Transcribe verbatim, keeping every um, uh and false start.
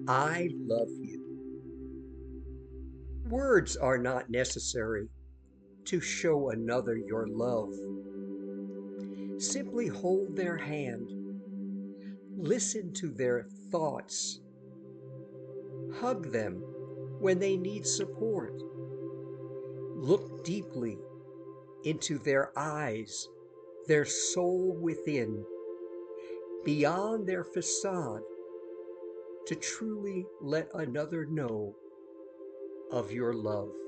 I love you. Words are not necessary to show another your love. Simply hold their hand, listen to their thoughts, hug them when they need support. Look deeply into their eyes, their soul within, beyond their facade, to truly let another know of your love.